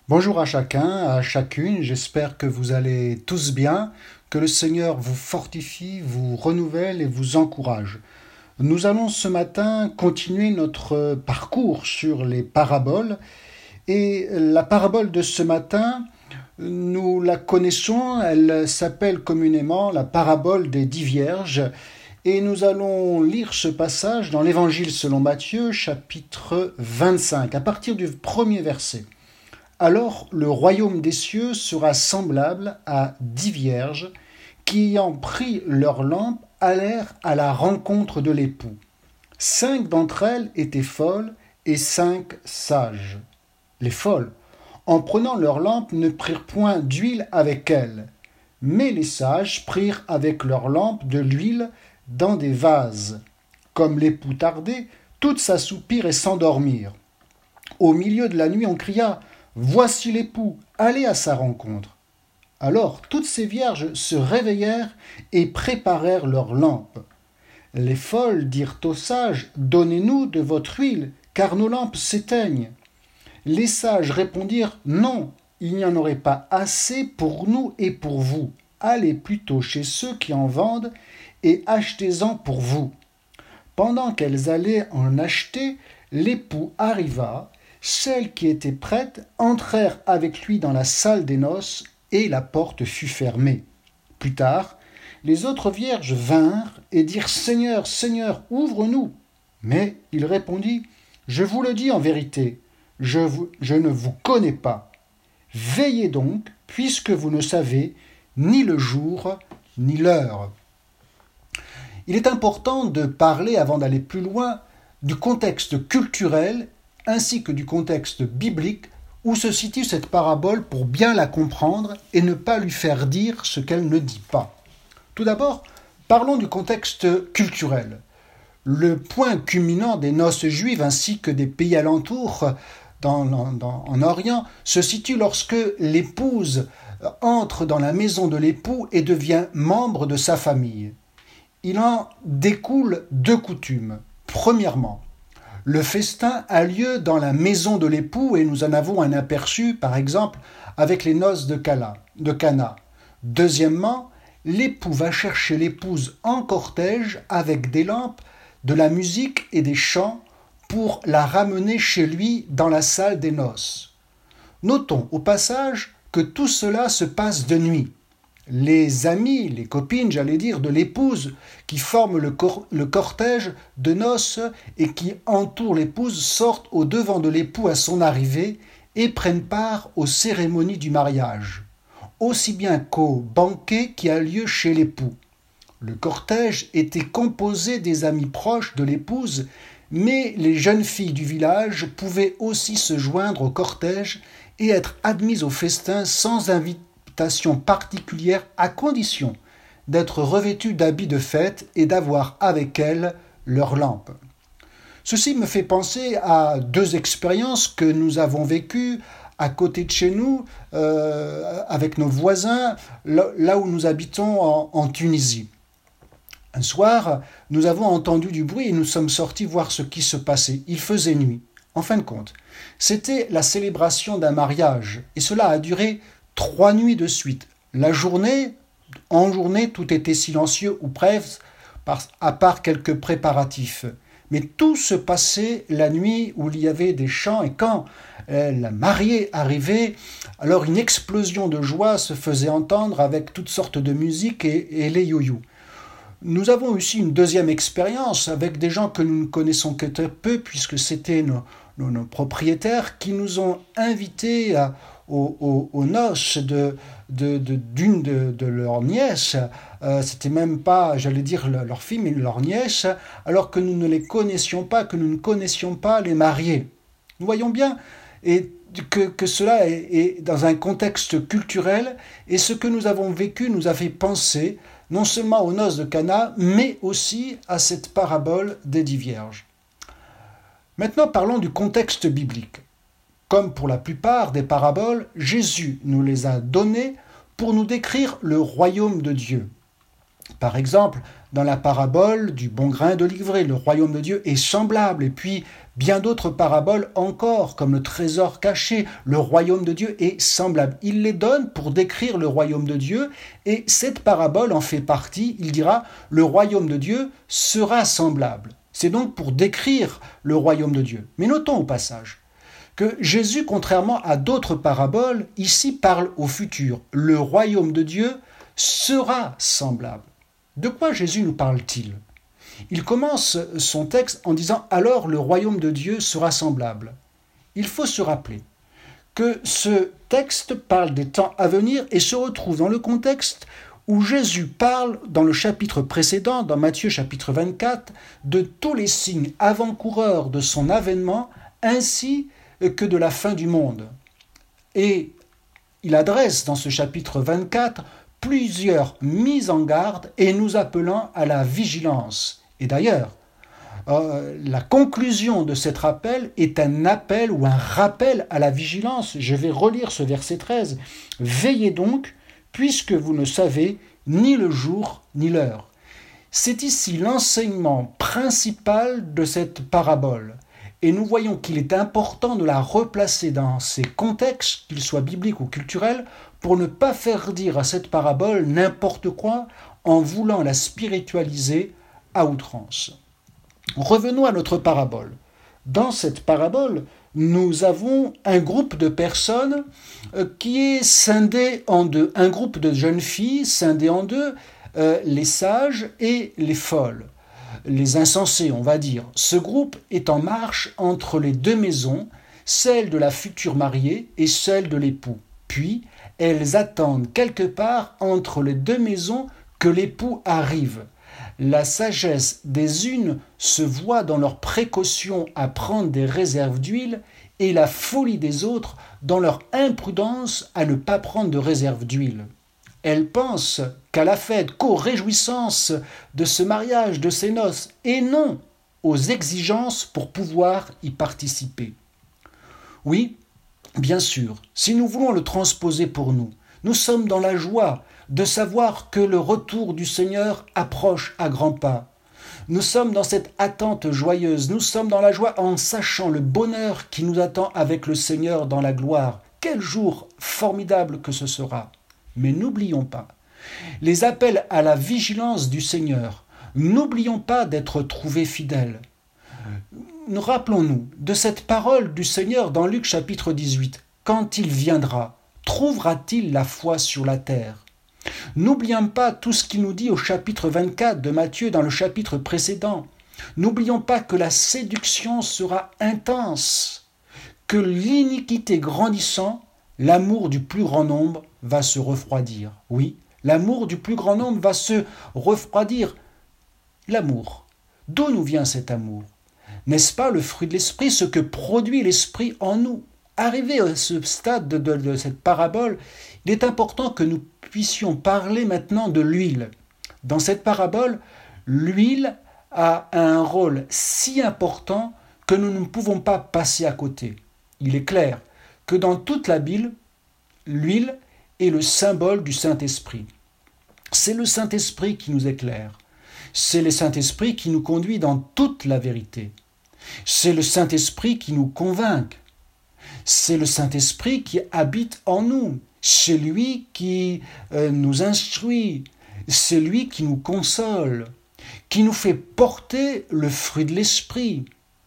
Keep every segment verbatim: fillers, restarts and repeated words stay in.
Bonjour à chacun, à chacune, j'espère que vous allez tous bien, que le Seigneur vous fortifie, vous renouvelle et vous encourage. Nous allons ce matin continuer notre parcours sur les paraboles et la parabole de ce matin, nous la connaissons, elle s'appelle communément la parabole des dix vierges et nous allons lire ce passage dans l'Évangile selon Matthieu, chapitre vingt-cinq, à partir du premier verset. Alors le royaume des cieux sera semblable à dix vierges qui, ayant pris leurs lampes, allèrent à la rencontre de l'époux. Cinq d'entre elles étaient folles et cinq sages. Les folles, en prenant leurs lampes, ne prirent point d'huile avec elles, mais les sages prirent avec leurs lampes de l'huile dans des vases. Comme l'époux tardait, toutes s'assoupirent et s'endormirent. Au milieu de la nuit, on cria « Voici l'époux, allez à sa rencontre !» Alors toutes ces vierges se réveillèrent et préparèrent leurs lampes. Les folles dirent aux sages « Donnez-nous de votre huile, car nos lampes s'éteignent. » Les sages répondirent « Non, il n'y en aurait pas assez pour nous et pour vous. Allez plutôt chez ceux qui en vendent et achetez-en pour vous. » Pendant qu'elles allaient en acheter, l'époux arriva. Celles qui étaient prêtes entrèrent avec lui dans la salle des noces et la porte fut fermée. Plus tard, les autres vierges vinrent et dirent « Seigneur, Seigneur, ouvre-nous !» Mais il répondit « Je vous le dis en vérité, je, vous, je ne vous connais pas. Veillez donc, puisque vous ne savez ni le jour ni l'heure. » Il est important de parler, avant d'aller plus loin, du contexte culturel ainsi que du contexte biblique où se situe cette parabole pour bien la comprendre et ne pas lui faire dire ce qu'elle ne dit pas. Tout d'abord, parlons du contexte culturel. Le point culminant des noces juives ainsi que des pays alentours dans, dans, en Orient se situe lorsque l'épouse entre dans la maison de l'époux et devient membre de sa famille. Il en découle deux coutumes. Premièrement, le festin a lieu dans la maison de l'époux et nous en avons un aperçu, par exemple, avec les noces de Cana. De Cana. Deuxièmement, l'époux va chercher l'épouse en cortège avec des lampes, de la musique et des chants pour la ramener chez lui dans la salle des noces. Notons au passage que tout cela se passe de nuit. Les amis, les copines, j'allais dire, de l'épouse qui forment le, cor- le cortège de noces et qui entourent l'épouse sortent au devant de l'époux à son arrivée et prennent part aux cérémonies du mariage, aussi bien qu'au banquet qui a lieu chez l'époux. Le cortège était composé des amis proches de l'épouse, mais les jeunes filles du village pouvaient aussi se joindre au cortège et être admises au festin sans invitation particulière à condition d'être revêtues d'habits de fête et d'avoir avec elles leurs lampes. Ceci me fait penser à deux expériences que nous avons vécues à côté de chez nous, euh, avec nos voisins, là où nous habitons en, en Tunisie. Un soir, nous avons entendu du bruit et nous sommes sortis voir ce qui se passait. Il faisait nuit. En fin de compte, c'était la célébration d'un mariage et cela a duré Trois nuits de suite. La journée, en journée, tout était silencieux ou presque, à part quelques préparatifs. Mais tout se passait la nuit où il y avait des chants et quand la mariée arrivait, alors une explosion de joie se faisait entendre avec toutes sortes de musique et, et les yo-yo. Nous avons aussi une deuxième expérience avec des gens que nous ne connaissons que très peu puisque c'était nos, nos, nos propriétaires qui nous ont invités à Aux, aux, aux noces de, de, de, d'une de, de leurs nièces. Euh, c'était même pas, j'allais dire leur fille, mais leur nièce, alors que nous ne les connaissions pas, que nous ne connaissions pas les mariés. Nous voyons bien et que, que cela est, est dans un contexte culturel, et ce que nous avons vécu nous a fait penser non seulement aux noces de Cana, mais aussi à cette parabole des dix vierges. Maintenant, parlons du contexte biblique. Comme pour la plupart des paraboles, Jésus nous les a données pour nous décrire le royaume de Dieu. Par exemple, dans la parabole du bon grain de l'ivraie. Le royaume de Dieu est semblable. Et puis, bien d'autres paraboles encore, comme le trésor caché. Le royaume de Dieu est semblable. Il les donne pour décrire le royaume de Dieu. Et cette parabole en fait partie. Il dira, le royaume de Dieu sera semblable. C'est donc pour décrire le royaume de Dieu. Mais notons au passage que Jésus, contrairement à d'autres paraboles, ici parle au futur. Le royaume de Dieu sera semblable. De quoi Jésus nous parle-t-il ? Il commence son texte en disant « Alors le royaume de Dieu sera semblable ». Il faut se rappeler que ce texte parle des temps à venir et se retrouve dans le contexte où Jésus parle dans le chapitre précédent, dans Matthieu chapitre vingt-quatre, de tous les signes avant-coureurs de son avènement ainsi que de la fin du monde. Et il adresse dans ce chapitre vingt-quatre plusieurs mises en garde et nous appelant à la vigilance. Et d'ailleurs, euh, la conclusion de cet rappel est un appel ou un rappel à la vigilance. Je vais relire ce verset treize. « Veillez donc, puisque vous ne savez ni le jour ni l'heure. » C'est ici l'enseignement principal de cette parabole. Et nous voyons qu'il est important de la replacer dans ses contextes, qu'ils soient bibliques ou culturels, pour ne pas faire dire à cette parabole n'importe quoi en voulant la spiritualiser à outrance. Revenons à notre parabole. Dans cette parabole, nous avons un groupe de personnes qui est scindé en deux. Un groupe de jeunes filles scindé en deux, euh, les sages et les folles. Les insensés, on va dire. Ce groupe est en marche entre les deux maisons, celle de la future mariée et celle de l'époux. Puis, elles attendent quelque part entre les deux maisons que l'époux arrive. La sagesse des unes se voit dans leur précaution à prendre des réserves d'huile et la folie des autres dans leur imprudence à ne pas prendre de réserve d'huile. Elles pensent qu'à la fête, qu'aux réjouissances de ce mariage, de ces noces, et non aux exigences pour pouvoir y participer. Oui, bien sûr, si nous voulons le transposer pour nous, nous sommes dans la joie de savoir que le retour du Seigneur approche à grands pas. Nous sommes dans cette attente joyeuse, nous sommes dans la joie en sachant le bonheur qui nous attend avec le Seigneur dans la gloire. Quel jour formidable que ce sera! Mais n'oublions pas les appels à la vigilance du Seigneur. N'oublions pas d'être trouvés fidèles. Rappelons-nous de cette parole du Seigneur dans Luc chapitre dix-huit. Quand il viendra, trouvera-t-il la foi sur la terre ? N'oublions pas tout ce qu'il nous dit au chapitre vingt-quatre de Matthieu dans le chapitre précédent. N'oublions pas que la séduction sera intense, que l'iniquité grandissant, l'amour du plus grand nombre va se refroidir. Oui, l'amour du plus grand nombre va se refroidir. L'amour. D'où nous vient cet amour ? N'est-ce pas le fruit de l'esprit, ce que produit l'esprit en nous ? Arrivé à ce stade de, de, de cette parabole, il est important que nous puissions parler maintenant de l'huile. Dans cette parabole, l'huile a un rôle si important que nous ne pouvons pas passer à côté. Il est clair que dans toute la Bible, l'huile est le symbole du Saint-Esprit. C'est le Saint-Esprit qui nous éclaire. C'est le Saint-Esprit qui nous conduit dans toute la vérité. C'est le Saint-Esprit qui nous convainc. C'est le Saint-Esprit qui habite en nous. C'est lui qui euh, nous instruit. C'est lui qui nous console, qui nous fait porter le fruit de l'Esprit,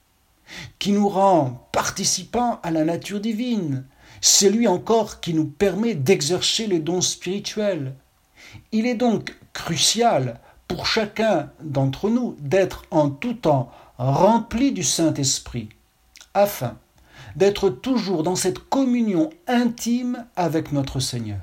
qui nous rend participants à la nature divine. C'est lui encore qui nous permet d'exercer les dons spirituels. Il est donc crucial pour chacun d'entre nous d'être en tout temps rempli du Saint-Esprit, afin d'être toujours dans cette communion intime avec notre Seigneur.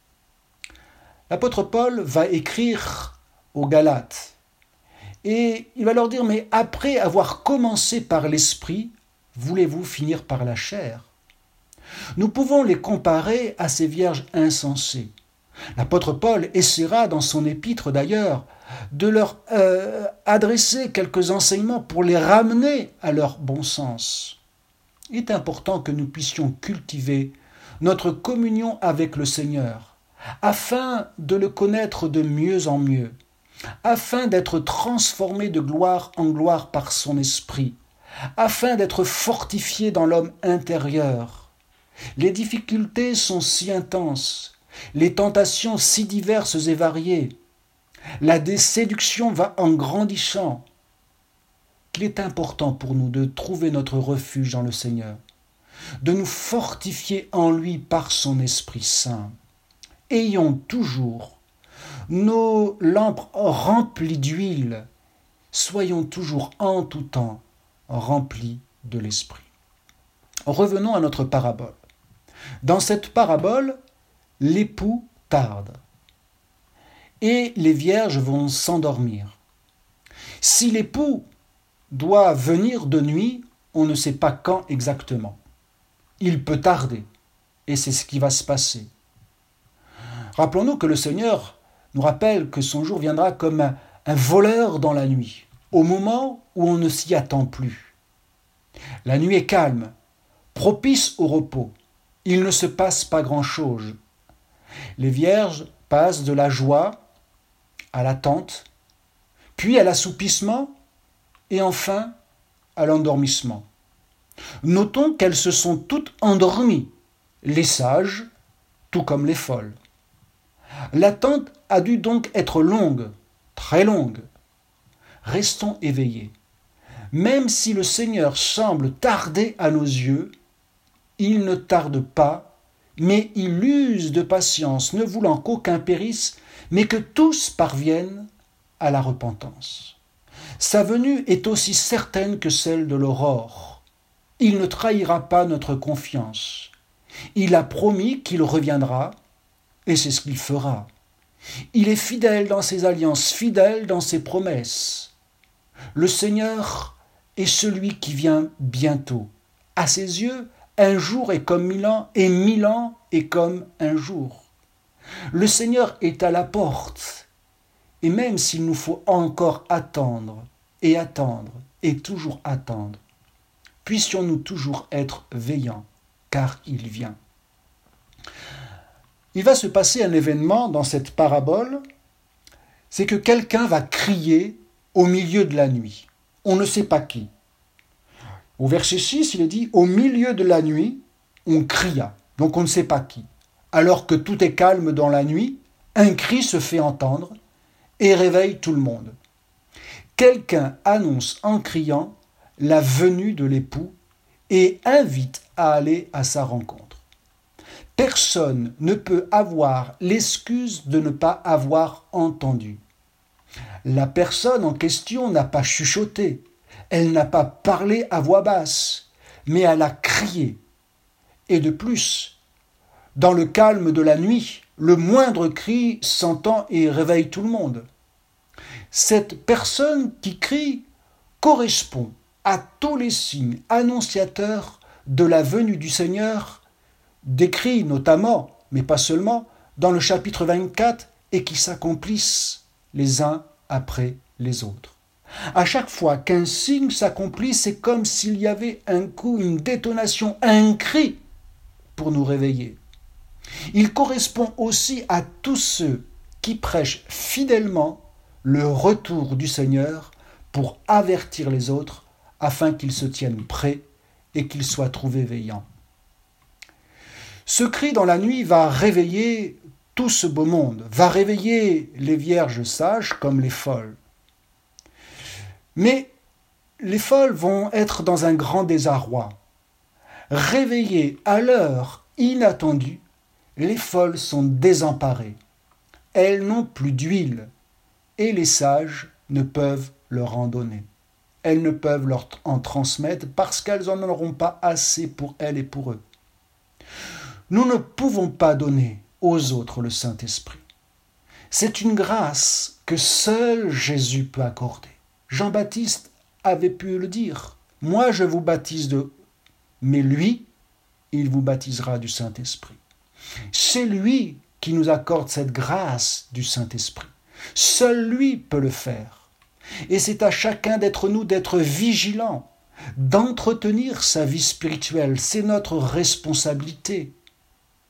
L'apôtre Paul va écrire aux Galates et il va leur dire « Mais après avoir commencé par l'Esprit, voulez-vous finir par la chair ?» Nous pouvons les comparer à ces vierges insensées. L'apôtre Paul essaiera dans son épître d'ailleurs de leur euh, adresser quelques enseignements pour les ramener à leur bon sens. Il est important que nous puissions cultiver notre communion avec le Seigneur, afin de le connaître de mieux en mieux, afin d'être transformé de gloire en gloire par son esprit, afin d'être fortifié dans l'homme intérieur. Les difficultés sont si intenses, les tentations si diverses et variées, la séduction va en grandissant, qu'il est important pour nous de trouver notre refuge dans le Seigneur, de nous fortifier en lui par son Esprit Saint. Ayons toujours nos lampes remplies d'huile, soyons toujours en tout temps remplis de l'Esprit. Revenons à notre parabole. Dans cette parabole, l'époux tarde et les vierges vont s'endormir. Si l'époux doit venir de nuit, on ne sait pas quand exactement. Il peut tarder, et c'est ce qui va se passer. Rappelons-nous que le Seigneur nous rappelle que son jour viendra comme un, un voleur dans la nuit, au moment où on ne s'y attend plus. La nuit est calme, propice au repos. Il ne se passe pas grand-chose. Les vierges passent de la joie à l'attente, puis à l'assoupissement, et enfin à l'endormissement. Notons qu'elles se sont toutes endormies, les sages, tout comme les folles. L'attente a dû donc être longue, très longue. Restons éveillés. Même si le Seigneur semble tarder à nos yeux, il ne tarde pas, mais il use de patience, ne voulant qu'aucun périsse, mais que tous parviennent à la repentance. Sa venue est aussi certaine que celle de l'aurore. Il ne trahira pas notre confiance. Il a promis qu'il reviendra, et c'est ce qu'il fera. Il est fidèle dans ses alliances, fidèle dans ses promesses. Le Seigneur est celui qui vient bientôt. À ses yeux, un jour est comme mille ans, et mille ans est comme un jour. Le Seigneur est à la porte, et même s'il nous faut encore attendre, et attendre, et toujours attendre, puissions-nous toujours être veillants, car il vient. Il va se passer un événement dans cette parabole, c'est que quelqu'un va crier au milieu de la nuit. On ne sait pas qui. Au verset six, il est dit « Au milieu de la nuit, on cria ». Donc on ne sait pas qui. Alors que tout est calme dans la nuit, un cri se fait entendre et réveille tout le monde. Quelqu'un annonce en criant la venue de l'époux et invite à aller à sa rencontre. Personne ne peut avoir l'excuse de ne pas avoir entendu. La personne en question n'a pas chuchoté, elle n'a pas parlé à voix basse, mais elle a crié. Et de plus, dans le calme de la nuit, le moindre cri s'entend et réveille tout le monde. Cette personne qui crie correspond à tous les signes annonciateurs de la venue du Seigneur, décrits notamment, mais pas seulement, dans le chapitre vingt-quatre et qui s'accomplissent les uns après les autres. À chaque fois qu'un signe s'accomplit, c'est comme s'il y avait un coup, une détonation, un cri pour nous réveiller. Il correspond aussi à tous ceux qui prêchent fidèlement le retour du Seigneur pour avertir les autres afin qu'ils se tiennent prêts et qu'ils soient trouvés veillants. Ce cri dans la nuit va réveiller tout ce beau monde, va réveiller les vierges sages comme les folles. Mais les folles vont être dans un grand désarroi. Réveillées à l'heure inattendue, les folles sont désemparées. Elles n'ont plus d'huile et les sages ne peuvent leur en donner. Elles ne peuvent leur en transmettre parce qu'elles n'en auront pas assez pour elles et pour eux. Nous ne pouvons pas donner aux autres le Saint-Esprit. C'est une grâce que seul Jésus peut accorder. Jean-Baptiste avait pu le dire. Moi, je vous baptise de... Mais lui, il vous baptisera du Saint-Esprit. C'est lui qui nous accorde cette grâce du Saint-Esprit. Seul lui peut le faire. Et c'est à chacun d'être nous d'être vigilants, d'entretenir sa vie spirituelle. C'est notre responsabilité.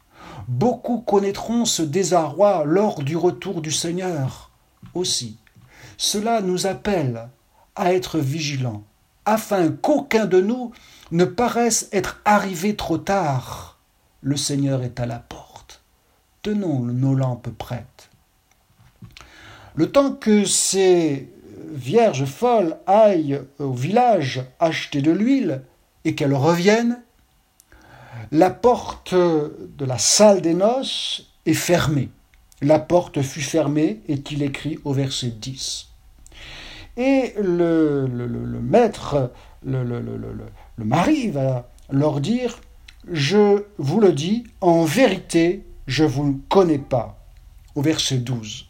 Beaucoup connaîtront ce désarroi lors du retour du Seigneur aussi. cela nous appelle à être vigilants, afin qu'aucun de nous ne paraisse être arrivé trop tard. Le Seigneur est à la porte. Tenons nos lampes prêtes. Le temps que ces vierges folles aillent au village acheter de l'huile et qu'elles reviennent, la porte de la salle des noces est fermée. La porte fut fermée, est-il écrit au verset dix. Et le, le, le, le maître, le, le, le, le, le mari va leur dire « Je vous le dis, en vérité, je ne vous connais pas ». Au verset douze.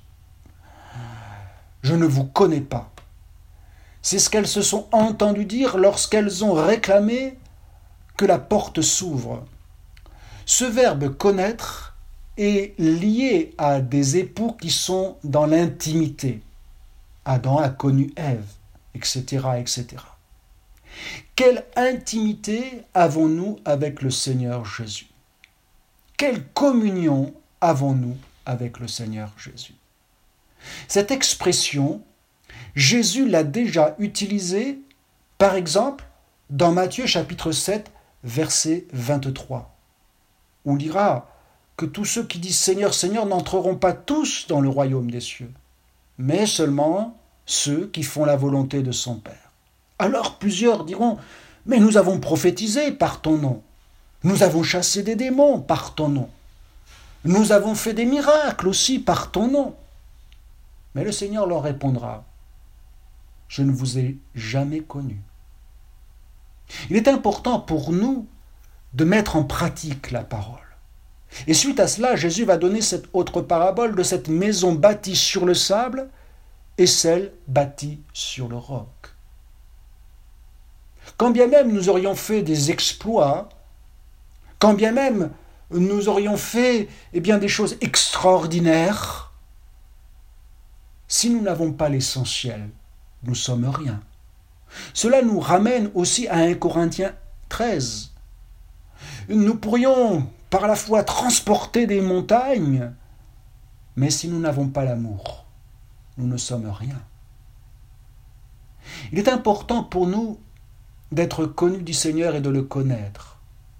« Je ne vous connais pas ». C'est ce qu'elles se sont entendues dire lorsqu'elles ont réclamé que la porte s'ouvre. Ce verbe « connaître » est lié à des époux qui sont dans l'intimité. Adam a connu Ève, et cetera, et cetera. Quelle intimité avons-nous avec le Seigneur Jésus? Quelle communion avons-nous avec le Seigneur Jésus? Cette expression, Jésus l'a déjà utilisée, par exemple, dans Matthieu chapitre sept, verset vingt-trois. On dira que tous ceux qui disent « Seigneur, Seigneur » n'entreront pas tous dans le royaume des cieux, mais seulement ceux qui font la volonté de son Père. Alors plusieurs diront « Mais nous avons prophétisé par ton nom, nous avons chassé des démons par ton nom, nous avons fait des miracles aussi par ton nom. » Mais le Seigneur leur répondra « Je ne vous ai jamais connu. » Il est important pour nous de mettre en pratique la parole. Et suite à cela, Jésus va donner cette autre parabole de cette maison bâtie sur le sable et celle bâtie sur le roc. Quand bien même nous aurions fait des exploits, quand bien même nous aurions fait eh bien, des choses extraordinaires, si nous n'avons pas l'essentiel, nous sommes rien. Cela nous ramène aussi à un Corinthiens treize. Nous pourrions par la foi transporter des montagnes, mais si nous n'avons pas l'amour, nous ne sommes rien. Il est important pour nous d'être connus du Seigneur et de le connaître.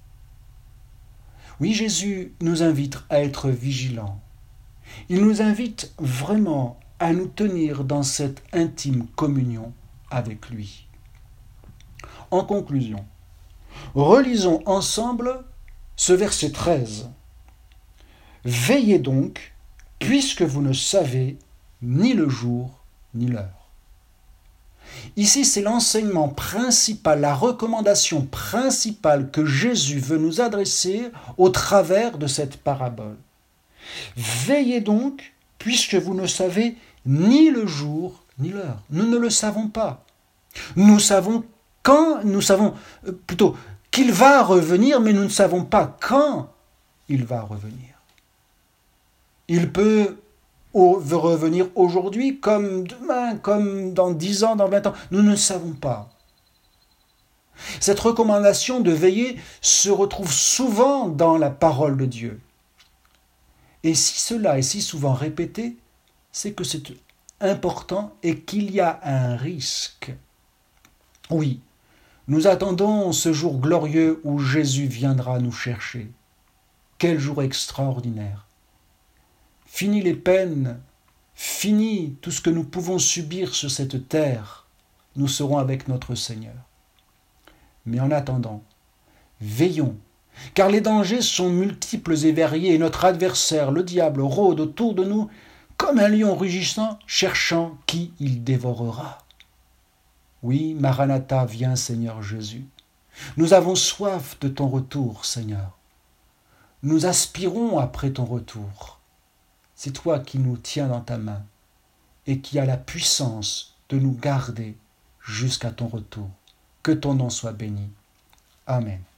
Oui, Jésus nous invite à être vigilants. Il nous invite vraiment à nous tenir dans cette intime communion avec lui. En conclusion, relisons ensemble ce verset treize. « Veillez donc, puisque vous ne savez ni le jour ni l'heure. » Ici, c'est l'enseignement principal, la recommandation principale que Jésus veut nous adresser au travers de cette parabole. Veillez donc, puisque vous ne savez ni le jour ni l'heure. Nous ne le savons pas. Nous savons quand, nous savons plutôt qu'il va revenir, mais nous ne savons pas quand il va revenir. Il peut revenir aujourd'hui, comme demain, comme dans dix ans, dans vingt ans. Nous ne savons pas. Cette recommandation de veiller se retrouve souvent dans la parole de Dieu. Et si cela est si souvent répété, c'est que c'est important et qu'il y a un risque. Oui, nous attendons ce jour glorieux où Jésus viendra nous chercher. Quel jour extraordinaire! Fini les peines, fini tout ce que nous pouvons subir sur cette terre, nous serons avec notre Seigneur. Mais en attendant, veillons, car les dangers sont multiples et variés, et notre adversaire, le diable, rôde autour de nous comme un lion rugissant, cherchant qui il dévorera. Oui, Maranatha, viens Seigneur Jésus. Nous avons soif de ton retour, Seigneur. Nous aspirons après ton retour. C'est toi qui nous tiens dans ta main et qui as la puissance de nous garder jusqu'à ton retour. Que ton nom soit béni. Amen.